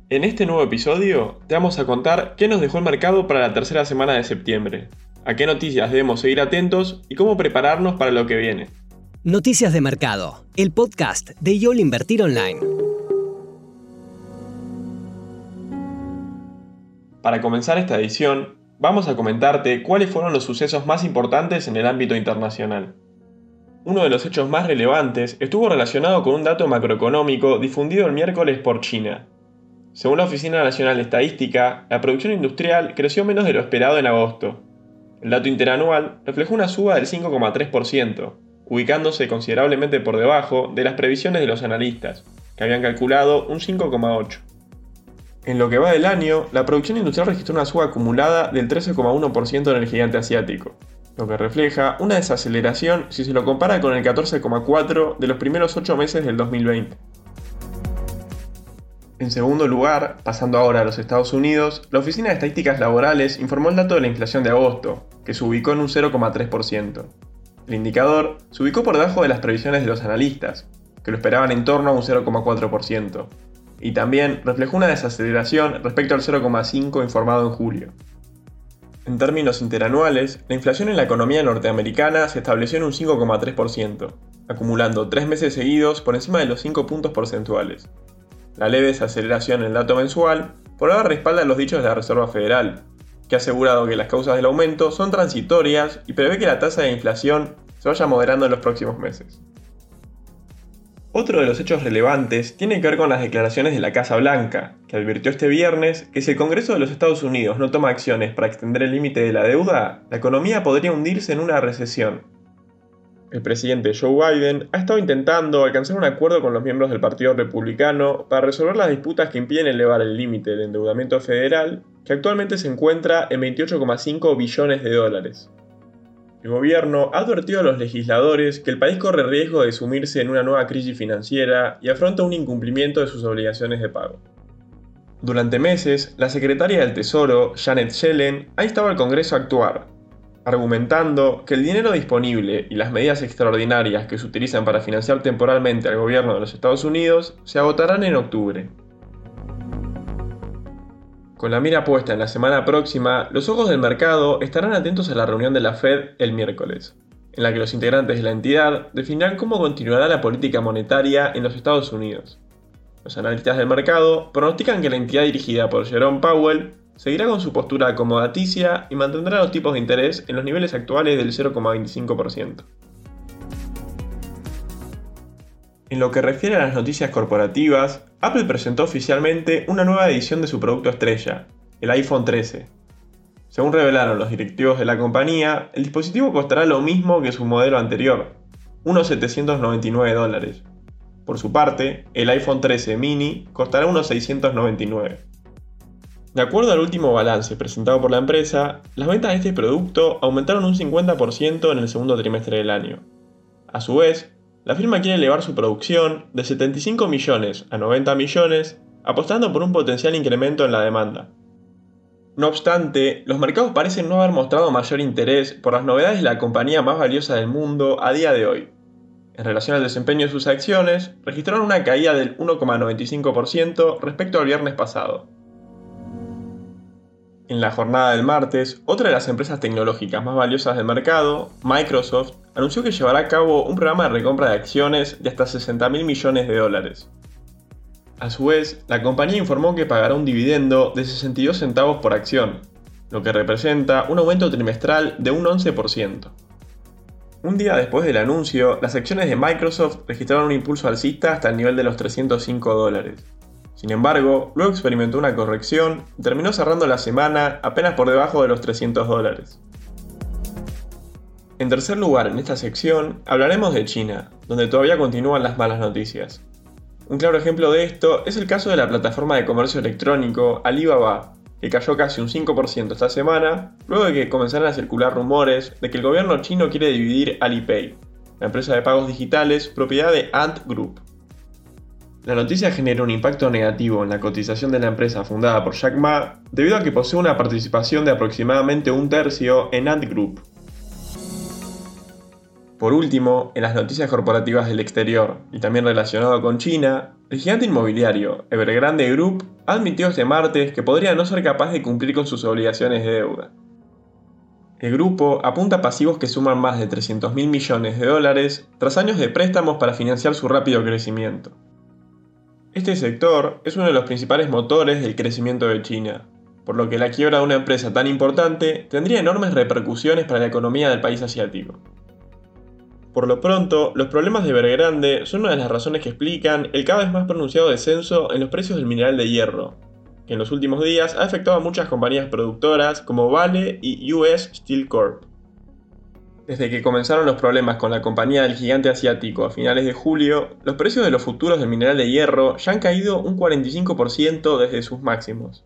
En este nuevo episodio te vamos a contar qué nos dejó el mercado para la tercera semana de septiembre, a qué noticias debemos seguir atentos y cómo prepararnos para lo que viene. Noticias de Mercado, el podcast de YOL Invertir Online. Para comenzar esta edición, vamos a comentarte cuáles fueron los sucesos más importantes en el ámbito internacional. Uno de los hechos más relevantes estuvo relacionado con un dato macroeconómico difundido el miércoles por China. Según la Oficina Nacional de Estadística, la producción industrial creció menos de lo esperado en agosto. El dato interanual reflejó una suba del 5,3%, ubicándose considerablemente por debajo de las previsiones de los analistas, que habían calculado un 5,8%. En lo que va del año, la producción industrial registró una suba acumulada del 13,1% en el gigante asiático, lo que refleja una desaceleración si se lo compara con el 14,4% de los primeros 8 meses del 2020. En segundo lugar, pasando ahora a los Estados Unidos, la Oficina de Estadísticas Laborales informó el dato de la inflación de agosto, que se ubicó en un 0,3%. El indicador se ubicó por debajo de las previsiones de los analistas, que lo esperaban en torno a un 0,4%, y también reflejó una desaceleración respecto al 0,5% informado en julio. En términos interanuales, la inflación en la economía norteamericana se estableció en un 5,3%, acumulando 3 meses seguidos por encima de los 5 puntos porcentuales. La leve desaceleración en el dato mensual por ahora respalda los dichos de la Reserva Federal, que ha asegurado que las causas del aumento son transitorias y prevé que la tasa de inflación se vaya moderando en los próximos meses. Otro de los hechos relevantes tiene que ver con las declaraciones de la Casa Blanca, que advirtió este viernes que si el Congreso de los Estados Unidos no toma acciones para extender el límite de la deuda, la economía podría hundirse en una recesión. El presidente Joe Biden ha estado intentando alcanzar un acuerdo con los miembros del Partido Republicano para resolver las disputas que impiden elevar el límite de endeudamiento federal, que actualmente se encuentra en 28,5 billones de dólares. El gobierno ha advertido a los legisladores que el país corre riesgo de sumirse en una nueva crisis financiera y afronta un incumplimiento de sus obligaciones de pago. Durante meses, la secretaria del Tesoro, Janet Yellen, ha instado al Congreso a actuar, argumentando que el dinero disponible y las medidas extraordinarias que se utilizan para financiar temporalmente al gobierno de los Estados Unidos se agotarán en octubre. Con la mira puesta en la semana próxima, los ojos del mercado estarán atentos a la reunión de la Fed el miércoles, en la que los integrantes de la entidad definirán cómo continuará la política monetaria en los Estados Unidos. Los analistas del mercado pronostican que la entidad dirigida por Jerome Powell seguirá con su postura acomodaticia y mantendrá los tipos de interés en los niveles actuales del 0,25%. En lo que refiere a las noticias corporativas, Apple presentó oficialmente una nueva edición de su producto estrella, el iPhone 13. Según revelaron los directivos de la compañía, el dispositivo costará lo mismo que su modelo anterior, unos $799. Por su parte, el iPhone 13 mini costará unos $699. De acuerdo al último balance presentado por la empresa, las ventas de este producto aumentaron un 50% en el segundo trimestre del año. A su vez, la firma quiere elevar su producción de 75 millones a 90 millones, apostando por un potencial incremento en la demanda. No obstante, los mercados parecen no haber mostrado mayor interés por las novedades de la compañía más valiosa del mundo a día de hoy. En relación al desempeño de sus acciones, registraron una caída del 1,95% respecto al viernes pasado. En la jornada del martes, otra de las empresas tecnológicas más valiosas del mercado, Microsoft, anunció que llevará a cabo un programa de recompra de acciones de hasta $60.000 millones. A su vez, la compañía informó que pagará un dividendo de 62 centavos por acción, lo que representa un aumento trimestral de un 11%. Un día después del anuncio, las acciones de Microsoft registraron un impulso alcista hasta el nivel de los $305. Sin embargo, luego experimentó una corrección y terminó cerrando la semana apenas por debajo de los $300. En tercer lugar, en esta sección, hablaremos de China, donde todavía continúan las malas noticias. Un claro ejemplo de esto es el caso de la plataforma de comercio electrónico Alibaba, que cayó casi un 5% esta semana, luego de que comenzaran a circular rumores de que el gobierno chino quiere dividir Alipay, la empresa de pagos digitales propiedad de Ant Group. La noticia generó un impacto negativo en la cotización de la empresa fundada por Jack Ma, debido a que posee una participación de aproximadamente un tercio en Ant Group. Por último, en las noticias corporativas del exterior, y también relacionado con China, El gigante inmobiliario Evergrande Group ha admitido este martes que podría no ser capaz de cumplir con sus obligaciones de deuda. El grupo apunta a pasivos que suman más de 300.000 millones de dólares tras años de préstamos para financiar su rápido crecimiento. Este sector es uno de los principales motores del crecimiento de China, por lo que la quiebra de una empresa tan importante tendría enormes repercusiones para la economía del país asiático. Por lo pronto, los problemas de Evergrande son una de las razones que explican el cada vez más pronunciado descenso en los precios del mineral de hierro, que en los últimos días ha afectado a muchas compañías productoras como Vale y US Steel Corp. Desde que comenzaron los problemas con la compañía del gigante asiático a finales de julio, los precios de los futuros del mineral de hierro ya han caído un 45% desde sus máximos.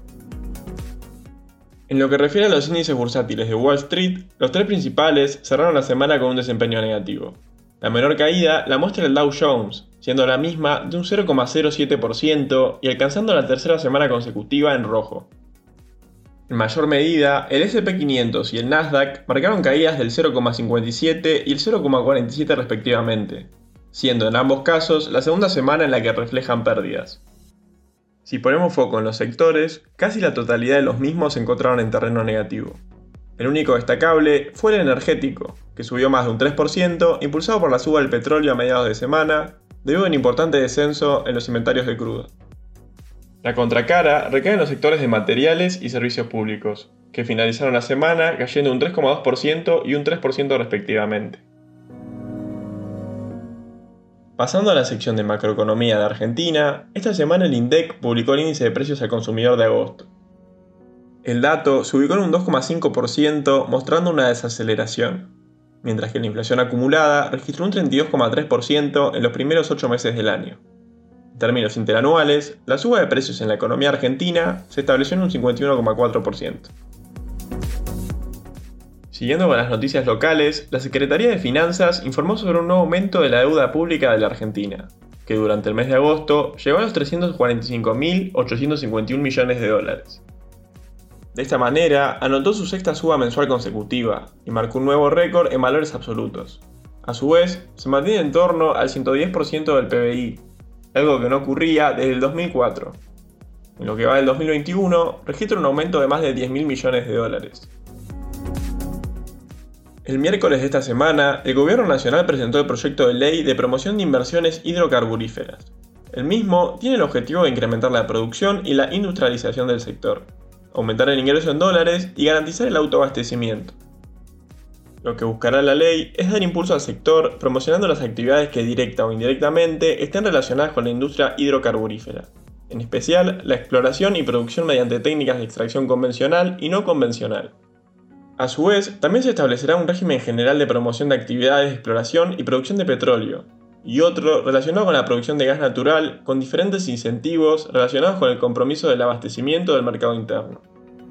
En lo que refiere a los índices bursátiles de Wall Street, los tres principales cerraron la semana con un desempeño negativo. La menor caída la muestra el Dow Jones, siendo la misma de un 0,07% y alcanzando la tercera semana consecutiva en rojo. En mayor medida, el S&P 500 y el Nasdaq marcaron caídas del 0,57 y el 0,47 respectivamente, siendo en ambos casos la segunda semana en la que reflejan pérdidas. Si ponemos foco en los sectores, casi la totalidad de los mismos se encontraron en terreno negativo. El único destacable fue el energético, que subió más de un 3%, impulsado por la suba del petróleo a mediados de semana, debido a un importante descenso en los inventarios de crudo. La contracara recae en los sectores de materiales y servicios públicos, que finalizaron la semana cayendo un 3,2% y un 3% respectivamente. Pasando a la sección de macroeconomía de Argentina, esta semana el INDEC publicó el índice de precios al consumidor de agosto. El dato se ubicó en un 2,5% mostrando una desaceleración, mientras que la inflación acumulada registró un 32,3% en los primeros 8 meses del año. En términos interanuales, la suba de precios en la economía argentina se estableció en un 51,4%. Siguiendo con las noticias locales, la Secretaría de Finanzas informó sobre un nuevo aumento de la deuda pública de la Argentina, que durante el mes de agosto llegó a los 345.851 millones de dólares. De esta manera, anotó su sexta suba mensual consecutiva y marcó un nuevo récord en valores absolutos. A su vez, se mantiene en torno al 110% del PBI, algo que no ocurría desde el 2004. En lo que va del 2021, registra un aumento de más de 10.000 millones de dólares. El miércoles de esta semana, el Gobierno Nacional presentó el proyecto de ley de promoción de inversiones hidrocarburíferas. El mismo tiene el objetivo de incrementar la producción y la industrialización del sector, aumentar el ingreso en dólares y garantizar el autoabastecimiento. Lo que buscará la ley es dar impulso al sector promocionando las actividades que directa o indirectamente estén relacionadas con la industria hidrocarburífera, en especial la exploración y producción mediante técnicas de extracción convencional y no convencional. A su vez, también se establecerá un régimen general de promoción de actividades de exploración y producción de petróleo, y otro relacionado con la producción de gas natural, con diferentes incentivos relacionados con el compromiso del abastecimiento del mercado interno.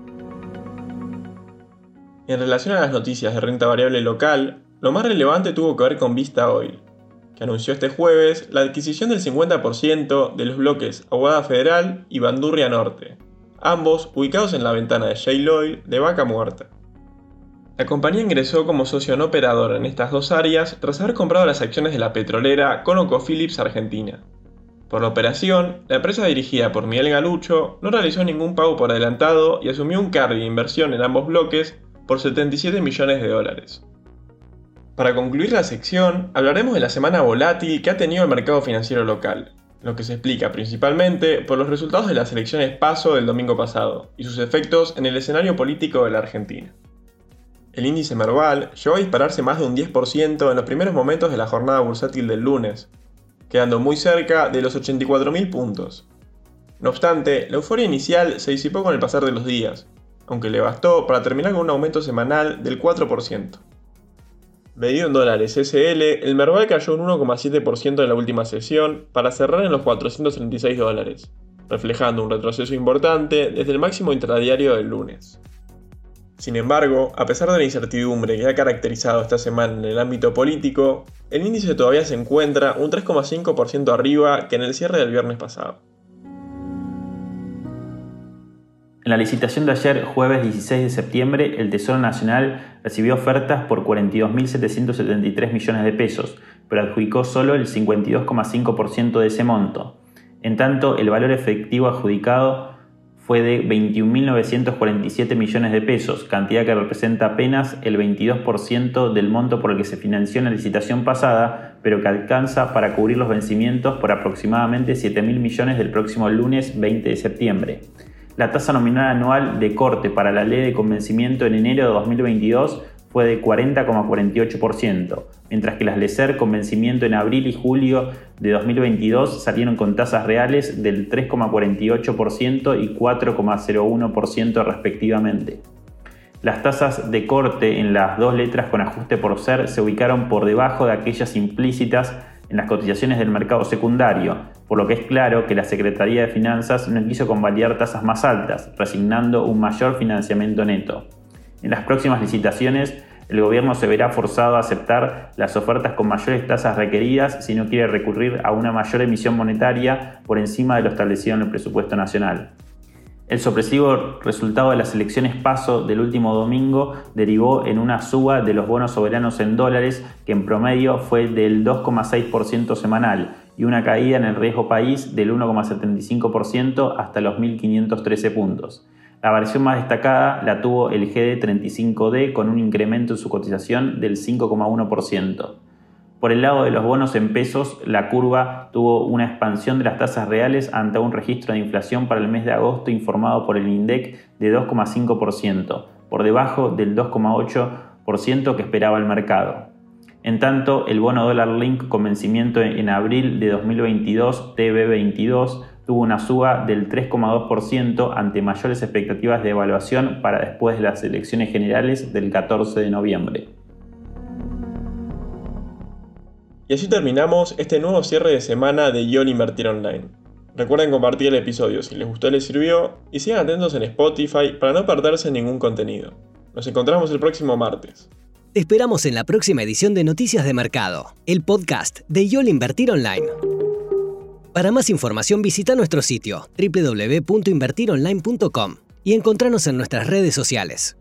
En relación a las noticias de renta variable local, lo más relevante tuvo que ver con Vista Oil, que anunció este jueves la adquisición del 50% de los bloques Aguada Federal y Bandurria Norte, ambos ubicados en la ventana de Shale Oil de Vaca Muerta. La compañía ingresó como socio no operador en estas dos áreas tras haber comprado las acciones de la petrolera ConocoPhillips Argentina. Por la operación, la empresa dirigida por Miguel Galucho no realizó ningún pago por adelantado y asumió un carry de inversión en ambos bloques por 77 millones de dólares. Para concluir la sección, hablaremos de la semana volátil que ha tenido el mercado financiero local, lo que se explica principalmente por los resultados de las elecciones PASO del domingo pasado y sus efectos en el escenario político de la Argentina. El índice Merval llegó a dispararse más de un 10% en los primeros momentos de la jornada bursátil del lunes, quedando muy cerca de los 84.000 puntos. No obstante, la euforia inicial se disipó con el pasar de los días, aunque le bastó para terminar con un aumento semanal del 4%. Medido en dólares SL, el Merval cayó un 1,7% en la última sesión para cerrar en los 436 dólares, reflejando un retroceso importante desde el máximo intradiario del lunes. Sin embargo, a pesar de la incertidumbre que ha caracterizado esta semana en el ámbito político, el índice todavía se encuentra un 3,5% arriba que en el cierre del viernes pasado. En la licitación de ayer, jueves 16 de septiembre, el Tesoro Nacional recibió ofertas por 42.773 millones de pesos, pero adjudicó solo el 52,5% de ese monto. En tanto, el valor efectivo adjudicado fue de 21.947 millones de pesos, cantidad que representa apenas el 22% del monto por el que se financió en la licitación pasada, pero que alcanza para cubrir los vencimientos por aproximadamente 7.000 millones del próximo lunes 20 de septiembre. La tasa nominal anual de corte para la ley de convencimiento en enero de 2022 fue de 40,48%, mientras que las LECER con vencimiento en abril y julio de 2022 salieron con tasas reales del 3,48% y 4,01% respectivamente. Las tasas de corte en las dos letras con ajuste por SER se ubicaron por debajo de aquellas implícitas en las cotizaciones del mercado secundario, por lo que es claro que la Secretaría de Finanzas no quiso convalidar tasas más altas, resignando un mayor financiamiento neto. En las próximas licitaciones, el gobierno se verá forzado a aceptar las ofertas con mayores tasas requeridas si no quiere recurrir a una mayor emisión monetaria por encima de lo establecido en el presupuesto nacional. El sorpresivo resultado de las elecciones PASO del último domingo derivó en una suba de los bonos soberanos en dólares que en promedio fue del 2,6% semanal y una caída en el riesgo país del 1,75% hasta los 1.513 puntos. La variación más destacada la tuvo el GD35D con un incremento en su cotización del 5,1%. Por el lado de los bonos en pesos, la curva tuvo una expansión de las tasas reales ante un registro de inflación para el mes de agosto informado por el INDEC de 2,5%, por debajo del 2,8% que esperaba el mercado. En tanto, el bono dólar link con vencimiento en abril de 2022, TB22, tuvo una suba del 3,2% ante mayores expectativas de evaluación para después de las elecciones generales del 14 de noviembre. Y así terminamos este nuevo cierre de semana de YOL Invertir Online. Recuerden compartir el episodio si les gustó y les sirvió, y sigan atentos en Spotify para no perderse ningún contenido. Nos encontramos el próximo martes. Te esperamos en la próxima edición de Noticias de Mercado, el podcast de YOL Invertir Online. Para más información visita nuestro sitio www.invertironline.com y encontranos en nuestras redes sociales.